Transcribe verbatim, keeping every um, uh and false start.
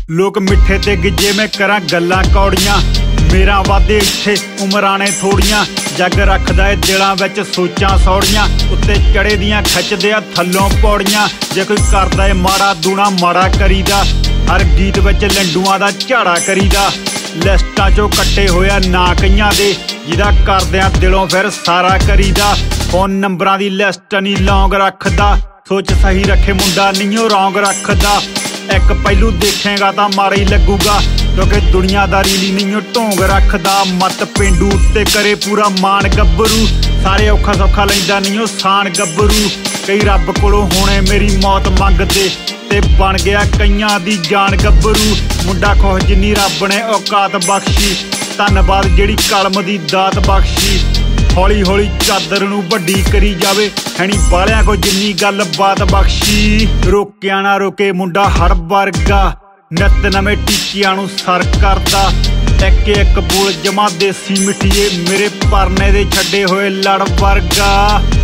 लोग मिठे ते गिजे मैं करा गल्लां कौड़ियां मेरा वादे इत्थे उमरां ने थोड़ियां जग रखदा ए दिलां विच सोचां सौड़ियां उत्ते चढ़े दियां खिचदे आ थल्लों पौड़ियां जे कोई करदा ए माड़ा दूना माड़ा करीदा हर गीत विच लंडूआं दा झाड़ा करीदा लिस्टां चों कट्टे होया ना कईयां दे जिहदा करदिआं दिलों फिर सारा करीदा फोन नंबरां दी लिस्ट नहीं लौंग रखदा सोच सही रखे मुंडा नहीं रौंग रखदा एक पहलू देखेगा तो माड़ा ही लगूगा क्योंकि दुनियादारी ली नहीं ढोंग रखदा मत पेंडू ते करे पूरा मान गब्बरू सारे औखा सौखा लैंदा नहीं सान गब्बरू कई रब कोलों होने मेरी मौत मंगदे ते बन गया कईयां दी जान गब्बरू मुंडा खुश जिन्नी रब ने औकात बख्शी धन्नवाद जेड़ी कलम दी दात बख्शी हौली हौली चादर नूं वड्डी करी जावे हैनी बालियां को जिन्नी गल बात बख्शी रोकिया ना रोके मुंडा हर वर्गा नित नवें टीकियां नूं सर करदा एक एक बोल जमा देसी मिठिए मेरे परने दे छड्डे होए लड़ वर्गा।